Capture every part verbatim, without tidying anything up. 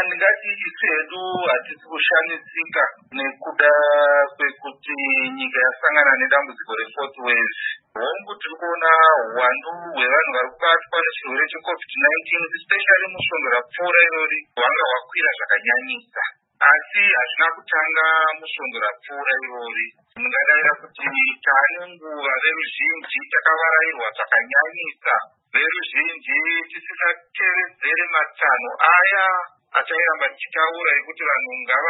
ndingati isu hedu hatisi kushamisika nekuda kwekuti nyika yasangana nedambudziko refourth wave. Hongu tiri kuona uwandu hwevanhu vari kubatwa nechirwere checovid nineteen especially musvondorapfuura irori hwanga hwakwira zvakanyanyisa, asi hazvina kutanga musvondorapfuura irori. Mungadavira kuti taane nguva veruzhinji takavarairwa zvakanyanyisa, veruzhinji tisingatevedzere matsano aya atairamba tichitaura ekuti vanhu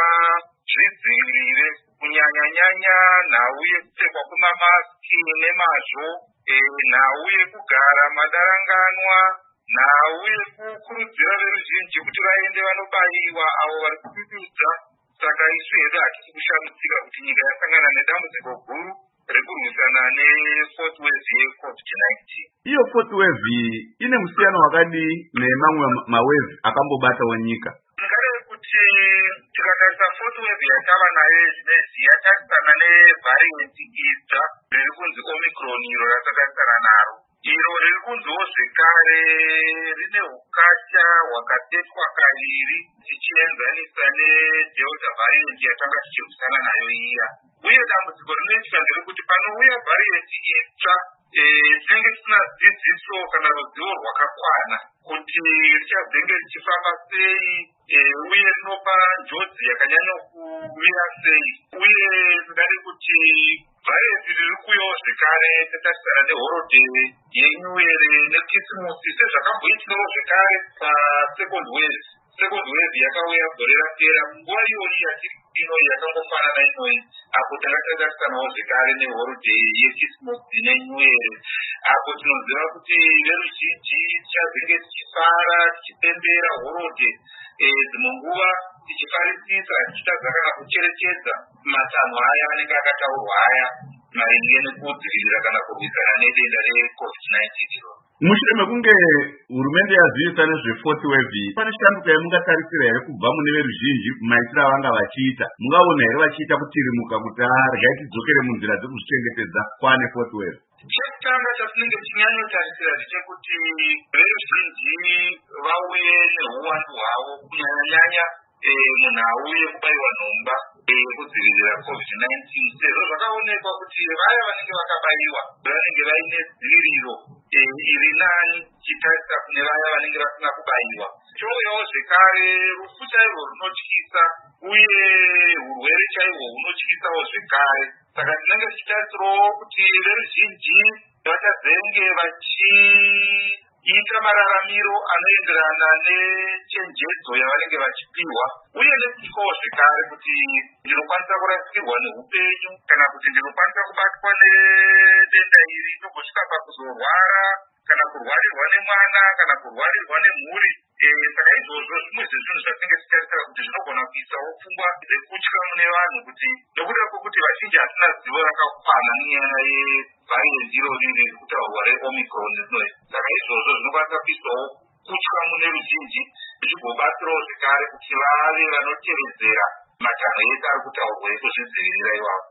ngavazvidzivirire, kunyanya-nyanya nhau yekupfekwa kwemamasiki nemazvo, nhau yekugara madaranganwa, nhau yekukurudzira veruzhinji kuti vaende vanobayiwa avo vari kudududza. Saka isu hedu hatisi kushamisika kuti nyika yasangana nedambudziko guru rekurwisana nefourth wave yecovid nineteen. Iyo fourth wave ine musiyano wakadi nemamwe mawave akambobatawo nyika. Ngareve kuti tikatarisa fourth wave yatava nayo zvinezvi yatarisana nevhariant itsva riri kunzi omicron, iro ratatarisana naro. Iro riri kunziwo zvekare rine ukatya hwakatetwa kaviri tichienzanisa nedelta variant yatanga tichirwisana nayo iya. Uye dambudziko rinoitika nderekuti panouya variant itsva tinenge tisina dzidziso kana ruzivo rwakakwana kuti richazenge richifamba sei, uye rinopa njodzi yakanyanya kuvira sei. Uye ndingade kuti variant riri kuuyawo zvekare tatarisana nehorodhe yeNew Year nekisimusi sezvakamboitikawo zvekare pasecond wave. Second wave yakauya gore rapera nguva iyoyi yatiri inoyi yakangofanana inoyi, apo takatarisanawo zvekare nehorodhe yekisimusi neNew Year, apo tinoziva kuti veruzhinji tichazenge tichifara tichipembera horodhe dzimwe nguva tichifarisisa tichitadza kana kucherechedza matanho aya anenge akataurwa aya maringe nekudzivirira kana kurwisana nedenda recovid nineteen. Mushure mekunge hurumende yazivisa nezvefourth wave, pane shanduka yamungatarisira here kubva mune veruzhinji maitiro avanga vachiita? Mungaona here vachiita kutirimuka kuti regai tidzokere munzira dzekuzvichengetedza kwane fourth wave? Chekutanga chatinenge tichinyanyotarisira ndechekuti veruzhinji vauye neuwandu hwavo, kunyanya-nyanya munhau yekubayiwa nhomba yekudzivirira covid nineteen, sezvo zvakaonekwa kuti vaya vanenge vakabayiwa vanenge vaine dziviriro iri nani chitarisa kune vaya vanenge vasina kubayiwa. Chouyawo zvekare rufu chairwo runotyisa, uye urwere chaihwo hunotyisawo zvekare. Saka tinenge tichitarisirawo kuti veruzhinji vachazenge vachiita mararamiro anoenderana nechenjedzo yavanenge vachipiwa, uye nekutyawo zvekare kuti ndinokwanisa kurasikirwa neupenyu kana kuti ndinokwanisa kubatwa nedenda iri ndogosvika pakuzorwara kana kurwarirwa nemwana kana kurwarirwa nemhuri. Saka izvozvo zvimwe zvezvinhu zvatinenge tichitarisira kuti zvinogona kuisawo pfungwa dzekutya mune vanhu, kuti nekuda kwekuti vazhinji hasina zivo rakakwana nenyaya yevhariant irori riri kutaurwa reomicron rinoi. Saka izvozvo zvinokwanisa kuisawo kutya mune ruzhinji, zvichigobatsirawo zvekare kuti vave vanotevedzera matanho ese ari kutaurwa ekuzvidzivirira iwavo.